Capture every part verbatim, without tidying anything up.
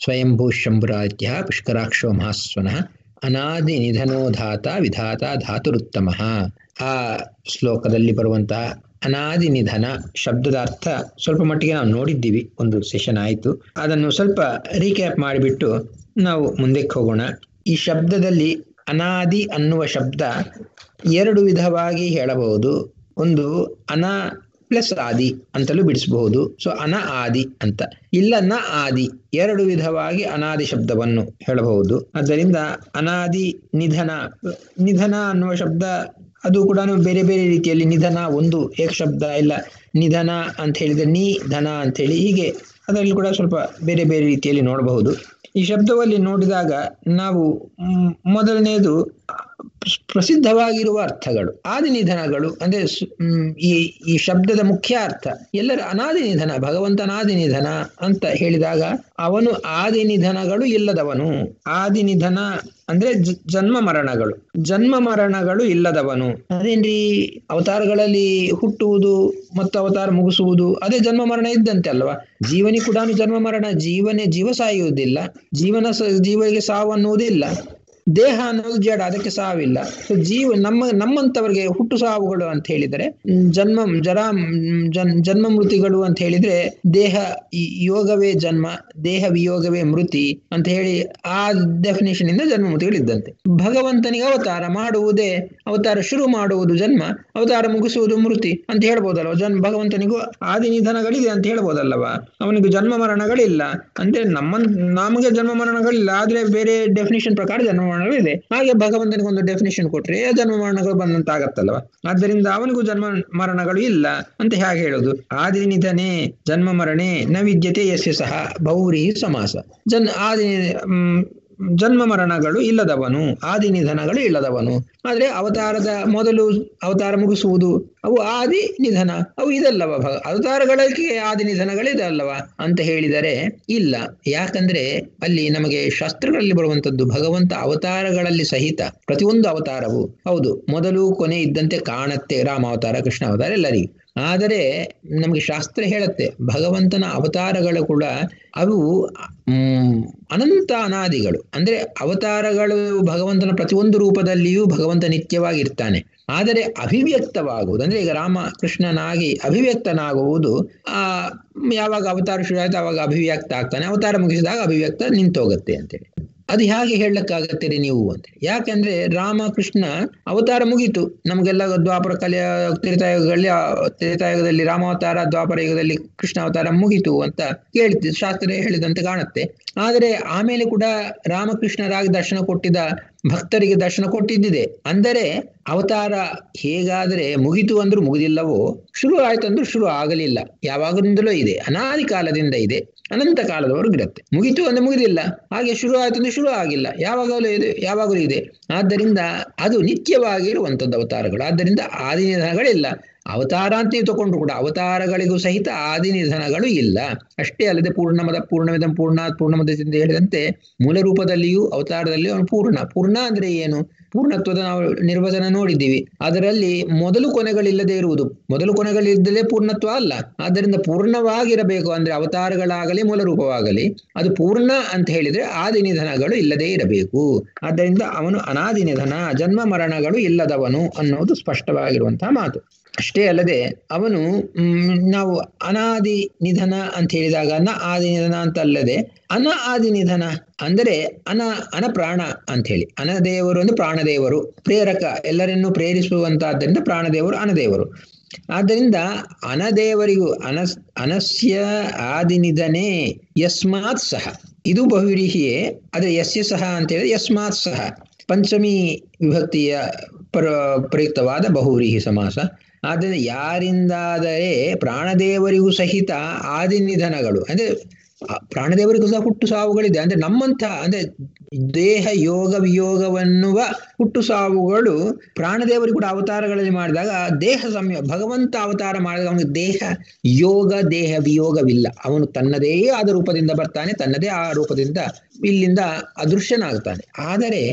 ಸ್ವಯಂಭೂ ಶಂಭುರಾಜ್ಯ ಪುಷ್ಕರಾಕ್ಷೋ ಮಹಾಸ್ವನಃ ಅನಾದಿ ನಿಧನೋಧಾತ ವಿಧಾತ ಧಾತುರುತ್ತಮಃ. ಆ ಶ್ಲೋಕದಲ್ಲಿ ಬರುವಂತಹ ಅನಾದಿ ನಿಧನ ಶಬ್ದದ ಅರ್ಥ ಸ್ವಲ್ಪ ಮಟ್ಟಿಗೆ ನಾವು ನೋಡಿದ್ದೀವಿ, ಒಂದು ಸೆಷನ್ ಆಯಿತು. ಅದನ್ನು ಸ್ವಲ್ಪ ರೀಕ್ಯಾಪ್ ಮಾಡಿಬಿಟ್ಟು ನಾವು ಮುಂದಕ್ಕೆ ಹೋಗೋಣ. ಈ ಶಬ್ದದಲ್ಲಿ ಅನಾದಿ ಅನ್ನುವ ಶಬ್ದ ಎರಡು ವಿಧವಾಗಿ ಹೇಳಬಹುದು. ಒಂದು ಅನ ಪ್ಲಸ್ ಆದಿ ಅಂತಲೂ ಬಿಡಿಸಬಹುದು. ಸೊ ಅನ ಆದಿ ಅಂತ, ಇಲ್ಲ ನ ಆದಿ, ಎರಡು ವಿಧವಾಗಿ ಅನಾದಿ ಶಬ್ದವನ್ನು ಹೇಳಬಹುದು. ಆದ್ದರಿಂದ ಅನಾದಿ ನಿಧನ, ನಿಧನ ಅನ್ನುವ ಶಬ್ದ ಅದು ಕೂಡ ಬೇರೆ ಬೇರೆ ರೀತಿಯಲ್ಲಿ ನಿಧನ ಒಂದು ಏಕ ಶಬ್ದ, ಇಲ್ಲ ನಿಧನ ಅಂತ ಹೇಳಿದ್ರೆ ನೀ ಧನ ಅಂತೇಳಿ, ಹೀಗೆ ಅದರಲ್ಲಿ ಕೂಡ ಸ್ವಲ್ಪ ಬೇರೆ ಬೇರೆ ರೀತಿಯಲ್ಲಿ ನೋಡಬಹುದು. ಈ ಶಬ್ದದಲ್ಲಿ ನೋಡಿದಾಗ ನಾವು ಮೊದಲನೇದು ಪ್ರಸಿದ್ಧವಾಗಿರುವ ಅರ್ಥಗಳು, ಆದಿ ನಿಧನಗಳು ಅಂದ್ರೆ ಈ ಈ ಶಬ್ದದ ಮುಖ್ಯ ಅರ್ಥ ಎಲ್ಲರ ಅನಾದಿ ನಿಧನ, ಭಗವಂತ ಅನಾದಿ ನಿಧನ ಅಂತ ಹೇಳಿದಾಗ ಅವನು ಆದಿ ನಿಧನಗಳು ಇಲ್ಲದವನು. ಆದಿ ನಿಧನ ಅಂದ್ರೆ ಜನ್ಮ ಮರಣಗಳು, ಜನ್ಮ ಮರಣಗಳು ಇಲ್ಲದವನು. ಅದೇನ್ರಿ ಅವತಾರಗಳಲ್ಲಿ ಹುಟ್ಟುವುದು ಮತ್ತು ಅವತಾರ ಮುಗಿಸುವುದು, ಅದೇ ಜನ್ಮ ಮರಣ ಇದ್ದಂತೆ ಅಲ್ವಾ. ಜೀವನಿ ಕೂಡ ಜನ್ಮ ಮರಣ, ಜೀವನೇ ಜೀವ ಸಾಯುವುದಿಲ್ಲ, ಜೀವನ ಜೀವನಿಗೆ ಸಾವು ಅನ್ನುವುದಿಲ್ಲ. ದೇಹ ಅನ್ನೋದು ಜಡ, ಅದಕ್ಕೆ ಸಾವಿಲ್ಲ. ಸೊ ಜೀವ ನಮ್ಮ ನಮ್ಮಂತವರಿಗೆ ಹುಟ್ಟು ಸಾವುಗಳು ಅಂತ ಹೇಳಿದರೆ ಜನ್ಮ ಜರಾ ಜನ್ ಜನ್ಮ ಮೃತಿಗಳು ಅಂತ ಹೇಳಿದ್ರೆ ದೇಹ ಯೋಗವೇ ಜನ್ಮ, ದೇಹ ವಿಯೋಗವೇ ಮೃತಿ ಅಂತ ಹೇಳಿ ಆ ಡೆಫಿನೇಷನ್ ಇಂದ ಜನ್ಮ ಮೃತಿಗಳಿದ್ದಂತೆ. ಭಗವಂತನಿಗೆ ಅವತಾರ ಮಾಡುವುದೇ, ಅವತಾರ ಶುರು ಮಾಡುವುದು ಜನ್ಮ, ಅವತಾರ ಮುಗಿಸುವುದು ಮೃತಿ ಅಂತ ಹೇಳ್ಬೋದಲ್ವ. ಜನ್ಮ ಭಗವಂತನಿಗೂ ಆದಿ ನಿಧನಗಳಿದೆ ಅಂತ ಹೇಳ್ಬೋದಲ್ಲವ. ಅವನಿಗೂ ಜನ್ಮ ಮರಣಗಳಿಲ್ಲ ಅಂದ್ರೆ ನಮ್ಮ ನಮಗೆ ಜನ್ಮ ಮರಣಗಳಿಲ್ಲ, ಆದ್ರೆ ಬೇರೆ ಡೆಫಿನೇಷನ್ ಪ್ರಕಾರ ಜನ್ಮ ಇದೆ. ಹಾಗೆ ಭಗವಂತನಿಗೆ ಒಂದು ಡೆಫಿನೇಷನ್ ಕೊಟ್ರೆ ಜನ್ಮ ಮರಣಗಳು ಬಂದಂತ ಆಗತ್ತಲ್ವ. ಆದ್ದರಿಂದ ಅವನಿಗೂ ಜನ್ಮ ಮರಣಗಳು ಇಲ್ಲ ಅಂತ ಹೇಗೆ ಹೇಳೋದು. ಆದಿ ನಿಧನೆ ಜನ್ಮ ಮರಣೆ ನ ವಿದ್ಯತೆ ಯಸ್ಯ ಸಹ ಬಹುವ್ರೀಹಿ ಸಮಾಸ. ಜನ್ ಆದಿ ಜನ್ಮ ಮರಣಗಳು ಇಲ್ಲದವನು, ಆದಿ ನಿಧನಗಳು ಇಲ್ಲದವನು. ಆದ್ರೆ ಅವತಾರದ ಮೊದಲು ಅವತಾರ ಮುಗಿಸುವುದು ಅವು ಆದಿ ನಿಧನ, ಅವು ಇದಲ್ಲವ. ಭಗ ಅವತಾರಗಳಿಗೆ ಆದಿ ನಿಧನಗಳಿದೆ ಅಲ್ಲವ ಅಂತ ಹೇಳಿದರೆ ಇಲ್ಲ. ಯಾಕಂದ್ರೆ ಅಲ್ಲಿ ನಮಗೆ ಶಾಸ್ತ್ರಗಳಲ್ಲಿ ಬರುವಂತದ್ದು ಭಗವಂತ ಅವತಾರಗಳಲ್ಲಿ ಸಹಿತ ಪ್ರತಿಯೊಂದು ಅವತಾರವು ಹೌದು ಮೊದಲು ಕೊನೆ ಇದ್ದಂತೆ ಕಾಣುತ್ತೆ, ರಾಮ ಅವತಾರ ಕೃಷ್ಣ ಅವತಾರ ಎಲ್ಲರಿಗೂ. ಆದರೆ ನಮಗೆ ಶಾಸ್ತ್ರ ಹೇಳುತ್ತೆ ಭಗವಂತನ ಅವತಾರಗಳು ಕೂಡ ಅವು ಹ್ಮ್ ಅನಂತ ಅನಾದಿಗಳು. ಅಂದ್ರೆ ಅವತಾರಗಳು ಭಗವಂತನ ಪ್ರತಿಯೊಂದು ರೂಪದಲ್ಲಿಯೂ ಭಗವಂತ ನಿತ್ಯವಾಗಿರ್ತಾನೆ. ಆದರೆ ಅಭಿವ್ಯಕ್ತವಾಗುವುದು ಅಂದ್ರೆ ಈಗ ರಾಮ ಕೃಷ್ಣನಾಗಿ ಅಭಿವ್ಯಕ್ತನಾಗುವುದು ಆ ಯಾವಾಗ ಅವತಾರ ಶುರು ಆಯ್ತು ಅವಾಗ ಅಭಿವ್ಯಕ್ತ ಆಗ್ತಾನೆ, ಅವತಾರ ಮುಗಿಸಿದಾಗ ಅಭಿವ್ಯಕ್ತ ನಿಂತೋಗುತ್ತೆ ಅಂತೇಳಿ. ಅದು ಹೇಗೆ ಹೇಳಕ್ಕಾಗತ್ತೀರಿ ನೀವು ಅಂತೇಳಿ. ಯಾಕಂದ್ರೆ ರಾಮ ಕೃಷ್ಣ ಅವತಾರ ಮುಗೀತು, ನಮಗೆಲ್ಲ ದ್ವಾಪರ ಕಲಿಯ ತ್ರೇತಾಯುಗದಲ್ಲಿ ತ್ರೇತಾಯುಗದಲ್ಲಿ ರಾಮಾವತಾರ, ದ್ವಾಪರ ಯುಗದಲ್ಲಿ ಕೃಷ್ಣ ಅವತಾರ ಮುಗೀತು ಅಂತ ಹೇಳ್ತಿದ್ರು, ಶಾಸ್ತ್ರ ಹೇಳಿದಂತೆ ಕಾಣುತ್ತೆ. ಆದರೆ ಆಮೇಲೆ ಕೂಡ ರಾಮಕೃಷ್ಣರಾಗಿ ದರ್ಶನ ಕೊಟ್ಟಿದ್ದ ಭಕ್ತರಿಗೆ ದರ್ಶನ ಕೊಟ್ಟಿದ್ದಿದೆ. ಅಂದರೆ ಅವತಾರ ಹೇಗಾದ್ರೆ ಮುಗಿತು ಅಂದ್ರೂ ಮುಗಿದಿಲ್ಲವೋ, ಶುರು ಆಯ್ತು ಅಂದ್ರೂ ಶುರು ಆಗಲಿಲ್ಲ, ಯಾವಾಗಲಿಂದಲೂ ಇದೆ, ಅನಾದಿ ಕಾಲದಿಂದ ಇದೆ, ಅನಂತ ಕಾಲದವರೆಗೂ ಇರುತ್ತೆ. ಮುಗಿತು ಅಂದ್ರೆ ಮುಗಿದಿಲ್ಲ, ಹಾಗೆ ಶುರು ಆಯ್ತು ಅಂದ್ರೆ ಶುರು ಆಗಿಲ್ಲ, ಯಾವಾಗಲೂ ಇದೆ ಯಾವಾಗಲೂ ಇದೆ. ಆದ್ದರಿಂದ ಅದು ನಿತ್ಯವಾಗಿರುವಂಥದ್ದು ಅವತಾರಗಳು. ಆದ್ದರಿಂದ ಆದಿ ನಿಧನಗಳಿಲ್ಲ. ಅವತಾರ ಅಂತ ನೀವು ತಗೊಂಡ್ರು ಕೂಡ ಅವತಾರಗಳಿಗೂ ಸಹಿತ ಆದಿ ನಿಧನಗಳು ಇಲ್ಲ. ಅಷ್ಟೇ ಅಲ್ಲದೆ ಪೂರ್ಣಮದ ಪೂರ್ಣಮಿದಂ ಪೂರ್ಣಾತ್ ಪೂರ್ಣಮದದಿಂದ ಹೇಳಿದಂತೆ ಮೂಲ ರೂಪದಲ್ಲಿಯೂ ಅವತಾರದಲ್ಲಿಯೂ ಅವನು ಪೂರ್ಣ. ಪೂರ್ಣ ಅಂದ್ರೆ ಏನು? ಪೂರ್ಣತ್ವದ ನಾವು ನಿರ್ವಚನ ನೋಡಿದ್ದೀವಿ. ಅದರಲ್ಲಿ ಮೊದಲು ಕೊನೆಗಳಿಲ್ಲದೆ ಇರುವುದು, ಮೊದಲು ಕೊನೆಗಳಿದ್ದಲೇ ಪೂರ್ಣತ್ವ ಅಲ್ಲ. ಆದ್ದರಿಂದ ಪೂರ್ಣವಾಗಿರಬೇಕು ಅಂದ್ರೆ ಅವತಾರಗಳಾಗಲಿ ಮೂಲ ರೂಪವಾಗಲಿ ಅದು ಪೂರ್ಣ ಅಂತ ಹೇಳಿದ್ರೆ ಆದಿ ನಿಧನಗಳು ಇಲ್ಲದೇ ಇರಬೇಕು. ಆದ್ದರಿಂದ ಅವನು ಅನಾದಿ ನಿಧನ, ಜನ್ಮ ಮರಣಗಳು ಇಲ್ಲದವನು ಅನ್ನೋದು ಸ್ಪಷ್ಟವಾಗಿರುವಂತಹ ಮಾತು. ಅಷ್ಟೇ ಅಲ್ಲದೆ ಅವನು ಹ್ಮ್ ನಾವು ಅನಾದಿ ನಿಧನ ಅಂತ ಹೇಳಿದಾಗ ನ ಆದಿ ನಿಧನ ಅಂತ ಅಲ್ಲದೆ ಅನ ಆದಿ ನಿಧನ ಅಂದರೆ ಅನ ಅನಪ್ರಾಣ ಅಂತ ಹೇಳಿ. ಅನದೇವರು ಅಂದ್ರೆ ಪ್ರಾಣದೇವರು, ಪ್ರೇರಕ, ಎಲ್ಲರನ್ನೂ ಪ್ರೇರಿಸುವಂತಹದ್ದರಿಂದ ಪ್ರಾಣದೇವರು ಅನದೇವರು. ಆದ್ದರಿಂದ ಅನದೇವರಿಗೂ ಅನಸ್ ಅನಸ್ಯ ಆದಿ ನಿಧನೆ ಯಸ್ಮಾತ್ ಸಹ, ಇದು ಬಹುವ್ರೀಹಿಯೇ. ಆದರೆ ಯಸ್ಯ ಸಹ ಅಂತ ಹೇಳಿದ್ರೆ ಯಸ್ಮಾತ್ ಸಹ ಪಂಚಮಿ ವಿಭಕ್ತಿಯ ಪ್ರ ಪ್ರಯುಕ್ತವಾದ ಬಹುವ್ರೀಹಿ ಸಮಾಸ. ಆದರೆ ಯಾರಿಂದಾದರೆ ಪ್ರಾಣದೇವರಿಗೂ ಸಹಿತ ಆದಿ ನಿಧನಗಳು ಅಂದ್ರೆ ಪ್ರಾಣದೇವರಿಗೂ ಸಹ ಹುಟ್ಟು ಸಾವುಗಳಿದೆ. ಅಂದ್ರೆ ನಮ್ಮಂಥ ಅಂದ್ರೆ ದೇಹ ಯೋಗ ವಿಯೋಗವನ್ನುವ ಹುಟ್ಟು ಸಾವುಗಳು ಪ್ರಾಣದೇವರಿಗೂ ಕೂಡ ಅವತಾರಗಳಲ್ಲಿ ಮಾಡಿದಾಗ ದೇಹ ಸಂಯ ಭಗವಂತ ಅವತಾರ ಮಾಡಿದಾಗ ಅವನಿಗೆ ದೇಹ ಯೋಗ ದೇಹ ವಿಯೋಗವಿಲ್ಲ. ಅವನು ತನ್ನದೇ ಆದ ರೂಪದಿಂದ ಬರ್ತಾನೆ, ತನ್ನದೇ ಆ ರೂಪದಿಂದ ಇಲ್ಲಿಂದ ಅದೃಶ್ಯನಾಗ್ತಾನೆ. ಆದರೆ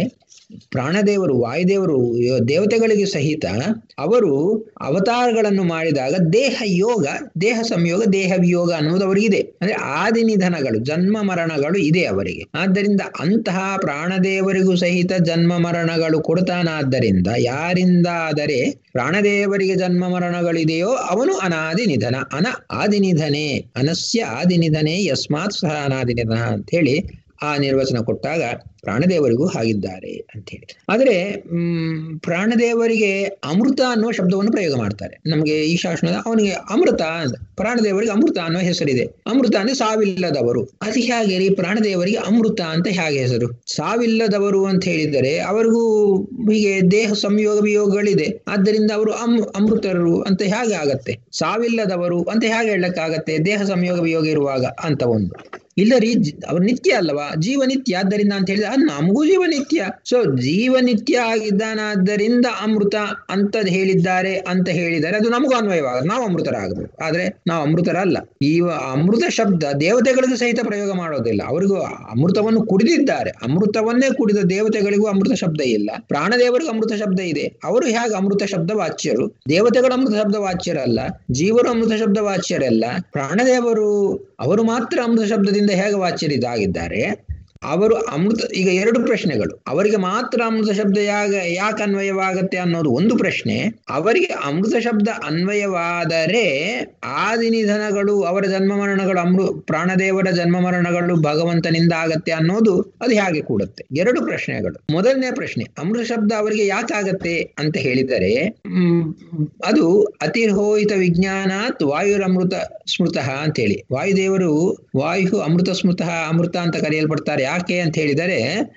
ಪ್ರಾಣದೇವರು ವಾಯುದೇವರು ದೇವತೆಗಳಿಗೆ ಸಹಿತ ಅವರು ಅವತಾರಗಳನ್ನು ಮಾಡಿದಾಗ ದೇಹ ಯೋಗ, ದೇಹ ಸಂಯೋಗ, ದೇಹ ವಿಯೋಗ ಅನ್ನೋದು ಅವರಿಗಿದೆ. ಅಂದ್ರೆ ಆದಿ ನಿಧನಗಳು, ಜನ್ಮ ಮರಣಗಳು ಇದೆ ಅವರಿಗೆ. ಆದ್ದರಿಂದ ಅಂತಹ ಪ್ರಾಣದೇವರಿಗೂ ಸಹಿತ ಜನ್ಮ ಮರಣಗಳು ಕೊಡ್ತಾನಾದ್ದರಿಂದ ಯಾರಿಂದ ಆದರೆ ಪ್ರಾಣದೇವರಿಗೆ ಜನ್ಮ ಮರಣಗಳಿದೆಯೋ ಅವನು ಅನಾದಿ ನಿಧನ. ಅನ ಆದಿ ನಿಧನೆ, ಅನಸ್ಯ ಆದಿ ನಿಧನೆ ಯಸ್ಮಾತ್ ಸಹ ಅನಾದಿ ನಿಧನ ಅಂತ ಹೇಳಿ ಆ ನಿರ್ವಚನ ಕೊಟ್ಟಾಗ ಪ್ರಾಣದೇವರಿಗೂ ಹಾಗಿದ್ದಾರೆ ಅಂತ ಹೇಳಿ. ಆದರೆ ಹ್ಮ್ ಪ್ರಾಣದೇವರಿಗೆ ಅಮೃತ ಅನ್ನುವ ಶಬ್ದವನ್ನು ಪ್ರಯೋಗ ಮಾಡ್ತಾರೆ. ನಮಗೆ ಈ ಶಾಸನದ ಅವನಿಗೆ ಅಮೃತ, ಪ್ರಾಣದೇವರಿಗೆ ಅಮೃತ ಅನ್ನೋ ಹೆಸರಿದೆ. ಅಮೃತ ಅಂದ್ರೆ ಸಾವಿಲ್ಲದವರು. ಅದು ಹೇಗೆ ರೀ ಪ್ರಾಣದೇವರಿಗೆ ಅಮೃತ ಅಂತ ಹೇಗೆ ಹೆಸರು? ಸಾವಿಲ್ಲದವರು ಅಂತ ಹೇಳಿದರೆ ಅವರಿಗೂ ಹೀಗೆ ದೇಹ ಸಂಯೋಗ ವಿಯೋಗಗಳಿದೆ, ಆದ್ದರಿಂದ ಅವರು ಅಮ್ ಅಮೃತರು ಅಂತ ಹೇಗೆ ಆಗತ್ತೆ? ಸಾವಿಲ್ಲದವರು ಅಂತ ಹೇಗೆ ಹೇಳಕ್ಕಾಗತ್ತೆ ದೇಹ ಸಂಯೋಗ ವಿಯೋಗ ಇರುವಾಗ ಅಂತ ಒಂದು. ಇಲ್ಲ ರೀ, ಅವ್ರು ನಿತ್ಯ ಅಲ್ಲವಾ, ಜೀವನಿತ್ಯ, ಆದ್ದರಿಂದ ಅಂತ ಹೇಳಿದ್ರೆ ಅದು ನಮಗೂ ಜೀವನಿತ್ಯ. ಸೊ ಜೀವನಿತ್ಯ ಆಗಿದ್ದಾನಾದ್ದರಿಂದ ಅಮೃತ ಅಂತ ಹೇಳಿದ್ದಾರೆ ಅಂತ ಹೇಳಿದರೆ ಅದು ನಮಗೂ ಅನ್ವಯವಾಗ ನಾವು ಅಮೃತರಾಗಬೇಕು. ಆದ್ರೆ ನಾವು ಅಮೃತರಲ್ಲ. ಈ ಅಮೃತ ಶಬ್ದ ದೇವತೆಗಳಿಗೂ ಸಹಿತ ಪ್ರಯೋಗ ಮಾಡೋದಿಲ್ಲ. ಅವರಿಗೂ ಅಮೃತವನ್ನು ಕುಡಿದಿದ್ದಾರೆ, ಅಮೃತವನ್ನೇ ಕುಡಿದ ದೇವತೆಗಳಿಗೂ ಅಮೃತ ಶಬ್ದ ಇಲ್ಲ. ಪ್ರಾಣದೇವರಿಗೂ ಅಮೃತ ಶಬ್ದ ಇದೆ. ಅವರು ಹೇಗೆ ಅಮೃತ ಶಬ್ದ ವಾಚ್ಯರು? ದೇವತೆಗಳು ಅಮೃತ ಶಬ್ದ ವಾಚ್ಯರಲ್ಲ, ಜೀವರು ಅಮೃತ ಶಬ್ದ ವಾಚ್ಯರಲ್ಲ. ಪ್ರಾಣದೇವರು ಅವರು ಮಾತ್ರ ಅಮೃತ ಶಬ್ದದಿಂದ ಹೇಗೆ ವಾಚ್ಯರಿದ್ದಾಗಿದ್ದಾರೆ? ಅವರು ಅಮೃತ, ಈಗ ಎರಡು ಪ್ರಶ್ನೆಗಳು. ಅವರಿಗೆ ಮಾತ್ರ ಅಮೃತ ಶಬ್ದ ಯಾಗ ಯಾಕೆ ಅನ್ವಯವಾಗತ್ತೆ ಅನ್ನೋದು ಒಂದು ಪ್ರಶ್ನೆ. ಅವರಿಗೆ ಅಮೃತ ಶಬ್ದ ಅನ್ವಯವಾದರೆ ಆದಿ ನಿಧನಗಳು, ಅವರ ಜನ್ಮ ಮರಣಗಳು, ಅಮೃ ಪ್ರಾಣದೇವರ ಜನ್ಮ ಮರಣಗಳು ಭಗವಂತನಿಂದ ಆಗತ್ತೆ ಅನ್ನೋದು ಅದು ಹೇಗೆ ಕೂಡುತ್ತೆ? ಎರಡು ಪ್ರಶ್ನೆಗಳು. ಮೊದಲನೇ ಪ್ರಶ್ನೆ, ಅಮೃತ ಶಬ್ದ ಅವರಿಗೆ ಯಾಕಾಗತ್ತೆ ಅಂತ ಹೇಳಿದರೆ ಹ್ಮ್ ಅದು ಅತಿರೋಹಿತ ವಿಜ್ಞಾನಾತ್ ವಾಯುರಮೃತ ಸ್ಮೃತಃ ಅಂತ ಹೇಳಿ. ವಾಯುದೇವರು ವಾಯು ಅಮೃತ ಸ್ಮೃತಃ, ಅಮೃತ ಅಂತ ಕರೆಯಲ್ಪಡ್ತಾರೆ. ಯಾಕೆ ಅಂತ ಹೇಳಿದರೆ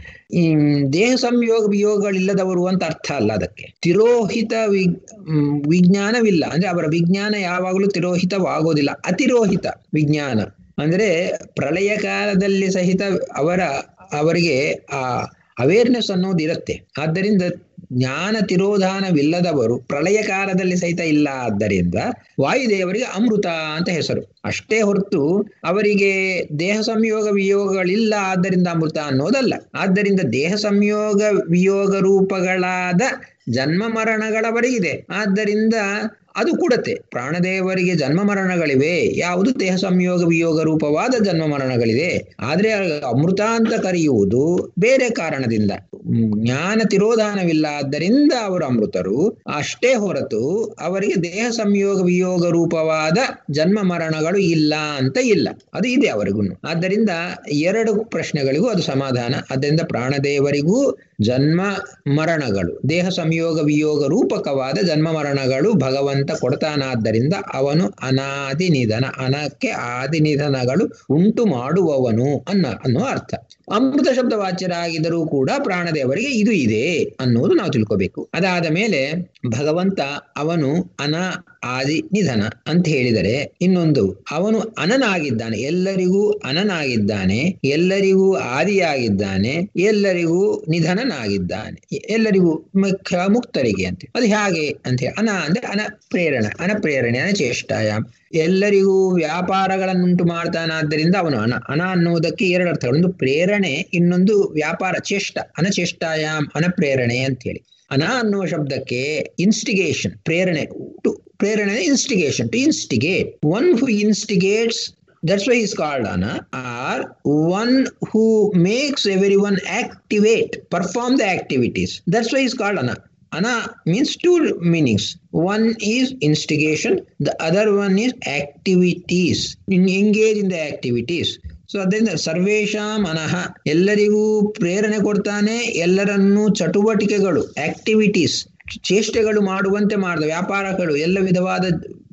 ಈ ದೇಹ ಸಂಯೋಗ ವಿಯೋಗಗಳಿಲ್ಲದವರು ಅಂತ ಅರ್ಥ ಅಲ್ಲ. ಅದಕ್ಕೆ ತಿರೋಹಿತ ವಿ ವಿಜ್ಞಾನವಿಲ್ಲ ಅಂದ್ರೆ ಅವರ ವಿಜ್ಞಾನ ಯಾವಾಗಲೂ ತಿರೋಹಿತವಾಗೋದಿಲ್ಲ. ಅತಿರೋಹಿತ ವಿಜ್ಞಾನ ಅಂದ್ರೆ ಪ್ರಳಯ ಕಾಲದಲ್ಲಿ ಸಹಿತ ಅವರ ಅವರಿಗೆ ಆ ಅವೇರ್ನೆಸ್ ಅನ್ನೋದು ಇರುತ್ತೆ. ಆದ್ದರಿಂದ ಜ್ಞಾನ ತಿರೋಧಾನವಿಲ್ಲದವರು ಪ್ರಳಯ ಕಾಲದಲ್ಲಿ ಸಹಿತ ಇಲ್ಲ. ಆದ್ದರಿಂದ ವಾಯುದೇವರಿಗೆ ಅಮೃತ ಅಂತ ಹೆಸರು ಅಷ್ಟೇ ಹೊರತು ಅವರಿಗೆ ದೇಹ ಸಂಯೋಗ ವಿಯೋಗಗಳಿಲ್ಲ ಆದ್ದರಿಂದ ಅಮೃತ ಅನ್ನೋದಲ್ಲ. ಆದ್ದರಿಂದ ದೇಹ ಸಂಯೋಗ ವಿಯೋಗ ರೂಪಗಳಾದ ಜನ್ಮ ಮರಣಗಳವರಿಗಿದೆ, ಆದ್ದರಿಂದ ಅದು ಕೂಡತ್ತೆ. ಪ್ರಾಣದೇವರಿಗೆ ಜನ್ಮ ಮರಣಗಳಿವೆ, ಯಾವುದು ದೇಹ ಸಂಯೋಗ ವಿಯೋಗ ರೂಪವಾದ ಜನ್ಮ ಮರಣಗಳಿದೆ. ಆದ್ರೆ ಅಮೃತ ಅಂತ ಕರೆಯುವುದು ಬೇರೆ ಕಾರಣದಿಂದ, ಜ್ಞಾನ ತಿರೋಧಾನವಿಲ್ಲ, ಆದ್ದರಿಂದ ಅವರು ಅಮೃತರು ಅಷ್ಟೇ ಹೊರತು ಅವರಿಗೆ ದೇಹ ಸಂಯೋಗ ವಿಯೋಗ ರೂಪವಾದ ಜನ್ಮ ಮರಣಗಳು ಇಲ್ಲ ಅಂತ ಇಲ್ಲ. ಅದು ಇದೆ ಅವರಿಗೂ. ಆದ್ದರಿಂದ ಎರಡು ಪ್ರಶ್ನೆಗಳಿಗೂ ಅದು ಸಮಾಧಾನ. ಆದ್ದರಿಂದ ಪ್ರಾಣದೇವರಿಗೂ ಜನ್ಮ ಮರಣಗಳು, ದೇಹ ಸಂಯೋಗ ವಿಯೋಗ ರೂಪಕವಾದ ಜನ್ಮ ಮರಣಗಳು ಭಗವಂತ ಕೊಡ್ತಾನಾದ್ದರಿಂದ ಅವನು ಅನಾದಿ ನಿಧನ, ಅನಕ್ಕೆ ಆದಿ ನಿಧನಗಳು ಉಂಟು ಮಾಡುವವನು ಅನ್ನ ಅನ್ನೋ ಅರ್ಥ. ಅಮೃತ ಶಬ್ದ ವಾಚ್ಯರಾಗಿದ್ದರೂ ಕೂಡ ಪ್ರಾಣದೇವರಿಗೆ ಇದು ಇದೆ ಅನ್ನೋದು ನಾವು ತಿಳ್ಕೋಬೇಕು. ಅದಾದ ಮೇಲೆ ಭಗವಂತ ಅವನು ಅನ ಆದಿ ನಿಧನ ಅಂತ ಹೇಳಿದರೆ ಇನ್ನೊಂದು, ಅವನು ಅನನಾಗಿದ್ದಾನೆ, ಎಲ್ಲರಿಗೂ ಅನನಾಗಿದ್ದಾನೆ, ಎಲ್ಲರಿಗೂ ಆದಿಯಾಗಿದ್ದಾನೆ, ಎಲ್ಲರಿಗೂ ನಿಧನನಾಗಿದ್ದಾನೆ, ಎಲ್ಲರಿಗೂ ಮುಖ್ಯ ಮುಕ್ತರಿಗೆ ಅಂತ. ಅದು ಹೇಗೆ ಅಂತ ಹೇಳಿ, ಅನ ಅಂದ್ರೆ ಅನ ಪ್ರೇರಣೆ, ಅನಪ್ರೇರಣೆ, ಅನಚೇಷ್ಟಾಯ, ಎಲ್ಲರಿಗೂ ವ್ಯಾಪಾರಗಳನ್ನುಂಟು ಮಾಡ್ತಾನಾದ್ದರಿಂದ ಅವನು ಅನ. ಅನ ಅನ್ನುವುದಕ್ಕೆ ಎರಡು ಅರ್ಥಗಳು, ಒಂದು ಪ್ರೇರಣೆ, ಇನ್ನೊಂದು ವ್ಯಾಪಾರ, ಚೇಷ್ಟ, ಅನಚೇಷ್ಟಾಯಾಮ್ ಅನಪ್ರೇರಣೆ ಅಂತ ಹೇಳಿ. ಅನ ಅನ್ನುವ ಶಬ್ದಕ್ಕೆ ಇನ್ಸ್ಟಿಗೇಷನ್, ಪ್ರೇರಣೆ, ಟು ಪ್ರೇರಣೆ instigation, to instigate. One who instigates, that's why he's called Ana, or one who makes everyone activate, perform the activities. That's why he's called Ana. Ana means two meanings. One is instigation, the other one is activities, engage in the activities. So ಅದರಿಂದ ಸರ್ವೇಶಾಂ ಅನಹ, ಎಲ್ಲರಿಗೂ ಪ್ರೇರಣೆ ಕೊಡ್ತಾನೆ, ಎಲ್ಲರನ್ನೂ ಚಟುವಟಿಕೆಗಳು, activities, ಚೇಷ್ಟೆಗಳು ಮಾಡುವಂತೆ ಮಾಡಿದ, ವ್ಯಾಪಾರಗಳು, ಎಲ್ಲ ವಿಧವಾದ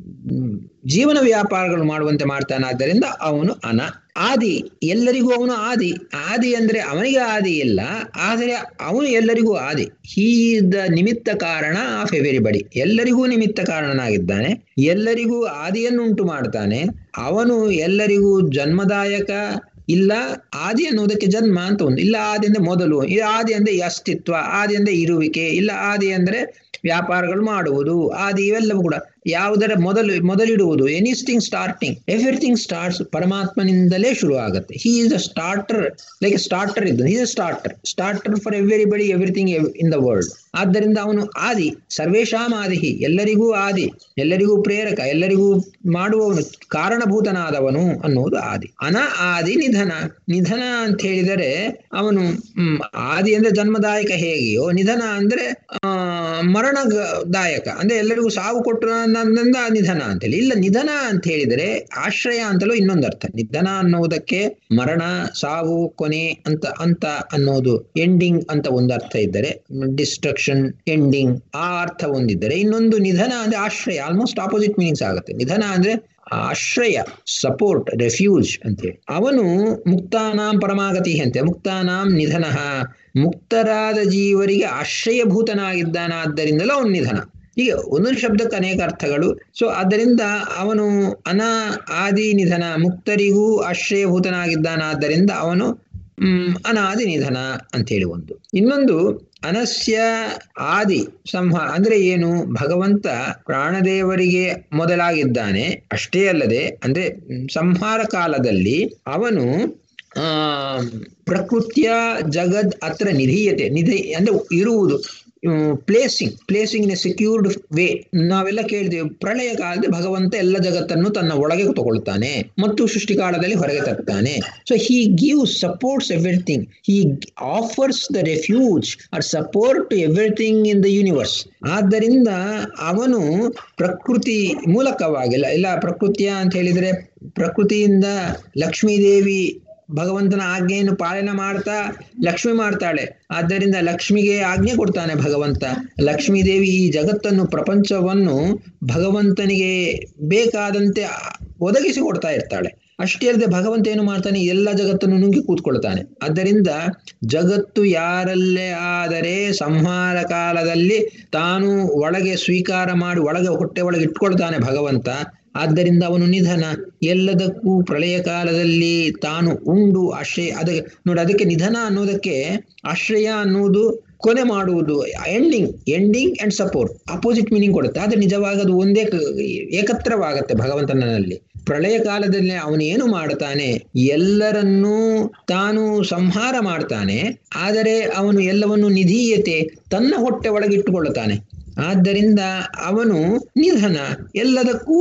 ಜೀವನ ವ್ಯಾಪಾರಗಳು ಮಾಡುವಂತೆ ಮಾಡ್ತಾನೆ. ಆದ್ದರಿಂದ ಅವನು ಅನ. ಆದಿ, ಎಲ್ಲರಿಗೂ ಅವನು ಆದಿ. ಆದಿ ಅಂದ್ರೆ ಅವನಿಗೆ ಆದಿ ಇಲ್ಲ, ಆದರೆ ಅವನು ಎಲ್ಲರಿಗೂ ಆದಿ. ಹೀ ಇಸ್ ದ ನಿಮಿತ್ತ ಕಾರಣ ಆಫ್ ಎವೆರಿಬಡಿ, ಎಲ್ಲರಿಗೂ ನಿಮಿತ್ತ ಕಾರಣನಾಗಿದ್ದಾನೆ, ಎಲ್ಲರಿಗೂ ಆದಿಯನ್ನು ಉಂಟು ಮಾಡ್ತಾನೆ. ಅವನು ಎಲ್ಲರಿಗೂ ಜನ್ಮದಾಯಕ ಇಲ್ಲ. ಆದಿ ಅನ್ನುವುದಕ್ಕೆ ಜನ್ಮ ಅಂತ ಒಂದು ಇಲ್ಲ, ಆದಿ ಅಂದ್ರೆ ಮೊದಲು, ಇದು ಆದಿ ಅಂದ್ರೆ ಅಸ್ತಿತ್ವ, ಆದಿ ಅಂದ್ರೆ ಇರುವಿಕೆ, ಇಲ್ಲ ಆದಿ ಅಂದ್ರೆ ವ್ಯಾಪಾರಗಳು ಮಾಡುವುದು, ಆದಿ ಇವೆಲ್ಲವೂ ಕೂಡ ಯಾವುದರ ಮೊದಲು ಮೊದಲಿಡುವುದು, ಎನಿಥಿಂಗ್ ಸ್ಟಾರ್ಟಿಂಗ್, ಎವ್ರಿಥಿಂಗ್ ಸ್ಟಾರ್ಟ್ಸ್ ಪರಮಾತ್ಮನಿಂದಲೇ ಶುರು ಆಗುತ್ತೆ. He is a starter, like starter ಇದ್ದು, he is a starter starter for everybody everything in the world. ಆದ್ದರಿಂದ ಅವನು ಆದಿ, ಸರ್ವೇಶಾಂ ಆದಿಹಿ, ಎಲ್ಲರಿಗೂ ಆದಿ, ಎಲ್ಲರಿಗೂ ಪ್ರೇರಕ, ಎಲ್ಲರಿಗೂ ಮಾಡುವವನು, ಕಾರಣಭೂತನಾದವನು ಅನ್ನುವುದು ಆದಿ. ಅನ ಆದಿ ನಿಧನ. ನಿಧನ ಅಂತ ಹೇಳಿದರೆ ಅವನು ಹ್ಮ್ ಆದಿ ಅಂದ್ರೆ ಜನ್ಮದಾಯಕ ಹೇಗೆಯೋ, ನಿಧನ ಅಂದ್ರೆ ಆ ಮರಣದಾಯಕ ಅಂದ್ರೆ ಎಲ್ಲರಿಗೂ ಸಾವು ಕೊಟ್ಟರು ನಿಧನ ಅಂತೇಳಿ. ಇಲ್ಲ, ನಿಧನ ಅಂತ ಹೇಳಿದರೆ ಆಶ್ರಯ ಅಂತಲೂ ಇನ್ನೊಂದು ಅರ್ಥ. ನಿಧನ ಅನ್ನುವುದಕ್ಕೆ ಮರಣ, ಸಾವು, ಕೊನೆ ಅಂತ ಅಂತ ಅನ್ನೋದು, ಎಂಡಿಂಗ್ ಅಂತ ಒಂದು ಅರ್ಥ ಇದ್ದರೆ, ಡಿಸ್ಟ್ರಕ್ಷನ್, ಎಂಡಿಂಗ್ ಆ ಅರ್ಥ ಒಂದಿದ್ದರೆ, ಇನ್ನೊಂದು ನಿಧನ ಅಂದ್ರೆ ಆಶ್ರಯ. ಆಲ್ಮೋಸ್ಟ್ ಆಪೋಸಿಟ್ ಮೀನಿಂಗ್ಸ್ ಆಗುತ್ತೆ. ನಿಧನ ಅಂದ್ರೆ ಆಶ್ರಯ, ಸಪೋರ್ಟ್, ರೆಫ್ಯೂಜ್ ಅಂತೇಳಿ. ಅವನು ಮುಕ್ತಾನಾಂ ಪರಮಾಗತಿ ಅಂತೆ. ಮುಕ್ತಾನಾಂ ನಿಧನ, ಮುಕ್ತರಾದ ಜೀವರಿಗೆ ಆಶ್ರಯಭೂತನಾಗಿದ್ದಾನಾದ್ದರಿಂದಲೂ ಅವನು ನಿಧನ. ಹೀಗೆ ಒಂದೊಂದು ಶಬ್ದಕ್ಕೆ ಅನೇಕ ಅರ್ಥಗಳು. ಸೊ ಆದ್ದರಿಂದ ಅವನು ಅನ ಆದಿ ನಿಧನ, ಮುಕ್ತರಿಗೂ ಆಶ್ರಯಭೂತನಾಗಿದ್ದಾನಾದ್ದರಿಂದ ಅವನು ಹ್ಮ್ ಅನಾದಿ ನಿಧನ ಅಂತೇಳಿ ಒಂದು. ಇನ್ನೊಂದು ಅನಸ್ಯ ಆದಿ ಸಂಹಾರ ಅಂದ್ರೆ ಏನು? ಭಗವಂತ ಪ್ರಾಣದೇವರಿಗೆ ಮೊದಲಾಗಿದ್ದಾನೆ. ಅಷ್ಟೇ ಅಲ್ಲದೆ ಅಂದ್ರೆ ಸಂಹಾರ ಕಾಲದಲ್ಲಿ ಅವನು ಆ ಪ್ರಕೃತಿಯ ಜಗದ್ ಅತ್ರ ನಿಧೀಯತೆ, ನಿಧಿ ಅಂದ್ರೆ ಇರುವುದು, placing placing in a secured way. ನಾವೆಲ್ಲ ಕೇಳಿದ್ದೇವೆ, ಪ್ರಳಯ ಕಾಲದಲ್ಲಿ ಭಗವಂತ ಎಲ್ಲ ಜಗತ್ತನ್ನು ತನ್ನ ಒಳಗೆ ತಗೊಳ್ತಾನೆ ಮತ್ತು ಸೃಷ್ಟಿ ಕಾಲದಲ್ಲಿ ಹೊರಗೆ ತರ್ತಾನೆ. So he gives supports everything, he offers the refuge or support to everything in the universe. ಆದ್ದರಿಂದ ಅವನು ಪ್ರಕೃತಿ ಮೂಲಕವಾಗಿಲ್ಲ, ಇಲ್ಲ ಪ್ರಕೃತಿಯ ಅಂತ ಹೇಳಿದ್ರೆ ಪ್ರಕೃತಿಯಿಂದ ಲಕ್ಷ್ಮೀದೇವಿ ಭಗವಂತನ ಆಜ್ಞೆಯನ್ನು ಪಾಲನೆ ಮಾಡ್ತಾ ಲಕ್ಷ್ಮಿ ಮಾಡ್ತಾಳೆ. ಆದ್ದರಿಂದ ಲಕ್ಷ್ಮಿಗೆ ಆಜ್ಞೆ ಕೊಡ್ತಾನೆ ಭಗವಂತ. ಲಕ್ಷ್ಮೀದೇವಿ ಈ ಜಗತ್ತನ್ನು, ಪ್ರಪಂಚವನ್ನು ಭಗವಂತನಿಗೆ ಬೇಕಾದಂತೆ ಒದಗಿಸಿ ಕೊಡ್ತಾ ಇರ್ತಾಳೆ. ಅಷ್ಟೇ ಅಲ್ಲದೆ ಭಗವಂತ ಏನು ಮಾಡ್ತಾನೆ, ಎಲ್ಲ ಜಗತ್ತನ್ನು ನುಂಗಿ ಕೂತ್ಕೊಳ್ತಾನೆ. ಆದ್ದರಿಂದ ಜಗತ್ತು ಯಾರಲ್ಲೇ ಆದರೆ ಸಂಹಾರ ಕಾಲದಲ್ಲಿ ತಾನು ಒಳಗೆ ಸ್ವೀಕಾರ ಮಾಡಿ ಒಳಗೆ ಹೊಟ್ಟೆ ಒಳಗೆ ಇಟ್ಕೊಳ್ತಾನೆ ಭಗವಂತ. ಆದ್ದರಿಂದ ಅವನು ನಿಧನ. ಎಲ್ಲದಕ್ಕೂ ಪ್ರಳಯ ಕಾಲದಲ್ಲಿ ತಾನು ಉಂಡು ಆಶ್ರಯ. ಅದಕ್ಕೆ ನೋಡಿ, ಅದಕ್ಕೆ ನಿಧನ ಅನ್ನೋದಕ್ಕೆ ಆಶ್ರಯ ಅನ್ನುವುದು ಕೊನೆ ಮಾಡುವುದು, ending ending and support opposite meaning ಕೊಡುತ್ತೆ. ಆದರೆ ನಿಜವಾಗಿ ಅದು ಒಂದೇ ಏಕತ್ರವಾಗತ್ತೆ ಭಗವಂತನಲ್ಲಿ. ಪ್ರಳಯ ಕಾಲದಲ್ಲಿ ಅವನು ಏನು ಮಾಡ್ತಾನೆ, ಎಲ್ಲರನ್ನೂ ತಾನು ಸಂಹಾರ ಮಾಡ್ತಾನೆ. ಆದರೆ ಅವನು ಎಲ್ಲವನ್ನು ನಿಧೀಯತೆ, ತನ್ನ ಹೊಟ್ಟೆ ಒಳಗಿಟ್ಟುಕೊಳ್ಳುತ್ತಾನೆ. ಆದ್ದರಿಂದ ಅವನು ನಿಧನ, ಎಲ್ಲದಕ್ಕೂ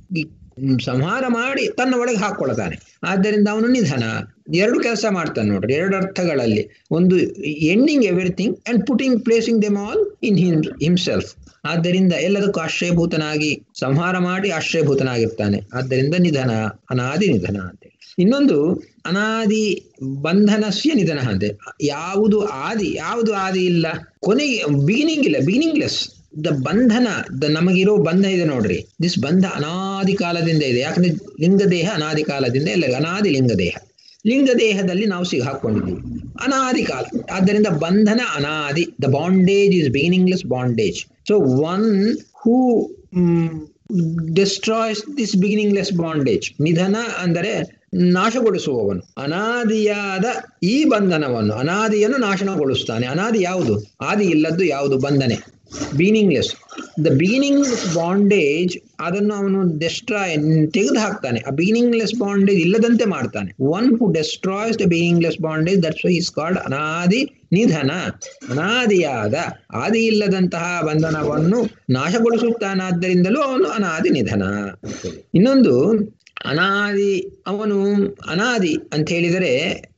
ಸಂಹಾರ ಮಾಡಿ ತನ್ನ ಒಳಗೆ ಹಾಕೊಳ್ತಾನೆ. ಆದ್ದರಿಂದ ಅವನು ನಿಧನ. ಎರಡು ಕೆಲಸ ಮಾಡ್ತಾನೆ ನೋಡ್ರಿ, ಎರಡು ಅರ್ಥಗಳಲ್ಲಿ. ಒಂದು ending everything and putting placing them all in him himself. ಆದ್ದರಿಂದ ಎಲ್ಲದಕ್ಕೂ ಆಶ್ರಯಭೂತನಾಗಿ ಸಂಹಾರ ಮಾಡಿ ಆಶ್ರಯಭೂತನಾಗಿರ್ತಾನೆ. ಆದ್ದರಿಂದ ನಿಧನ, ಅನಾದಿ ನಿಧನ ಅಂತೇಳಿ. ಇನ್ನೊಂದು ಅನಾದಿ ಬಂಧನಸ್ಯ ನಿಧನ ಅಂತೆ. ಯಾವುದು ಆದಿ, ಯಾವುದು ಆದಿ ಇಲ್ಲ, ಕೊನೆಗೆ ಬಿಗಿನಿಂಗ್ ಇಲ್ಲ, ಬಿಗಿನಿಂಗ್ಲೆಸ್. ದ ಬಂಧನ, ದ ನಮಗಿರೋ ಬಂಧ ಇದೆ ನೋಡ್ರಿ, ದಿಸ್ ಬಂಧ ಅನಾದಿ ಕಾಲದಿಂದ ಇದೆ. ಯಾಕಂದ್ರೆ ಲಿಂಗದೇಹ ಅನಾದಿ ಕಾಲದಿಂದ ಎಲ್ಲ, ಅನಾದಿ ಲಿಂಗದೇಹ. ಲಿಂಗದೇಹದಲ್ಲಿ ನಾವು ಸಿಗ ಹಾಕೊಂಡಿದ್ದೀವಿ ಅನಾದಿ ಕಾಲ. ಆದ್ದರಿಂದ ಬಂಧನ ಅನಾದಿ. The bondage is beginningless bondage. So one who destroys this beginningless bondage. ನಿಧನ ಅಂದರೆ ನಾಶಗೊಳಿಸುವವನು. ಅನಾದಿಯಾದ ಈ ಬಂಧನವನ್ನು, ಅನಾದಿಯನ್ನು ನಾಶನಗೊಳಿಸ್ತಾನೆ. ಅನಾದಿ ಯಾವುದು? ಆದಿ ಇಲ್ಲದ್ದು ಯಾವುದು? ಬಂಧನೆ, ಬಿಗಿನಿಂಗ್ಲೆಸ್. ದ ಬಿಗಿನಿಂಗ್ ಬಾಂಡೇಜ್ ಅದನ್ನು ಅವನು ಡೆಸ್ಟ್ರಾಯ್ ತೆಗೆದು ಹಾಕ್ತಾನೆ. ಆ ಬಿಗಿನಿಂಗ್ಲೆಸ್ ಬಾಂಡೇಜ್ ಇಲ್ಲದಂತೆ ಮಾಡ್ತಾನೆ. One who destroys the beginningless bondage, that's why is called ಅನಾದಿ ನಿಧನ. ಅನಾದಿಯಾದ, ಆದಿ ಇಲ್ಲದಂತಹ ಬಂಧನವನ್ನು ನಾಶಗೊಳಿಸುತ್ತಾನಾದ್ದರಿಂದಲೂ ಅವನು ಅನಾದಿ ನಿಧನ. ಇನ್ನೊಂದು ಅನಾದಿ, ಅವನು ಅನಾದಿ ಅಂತ ಹೇಳಿದರೆ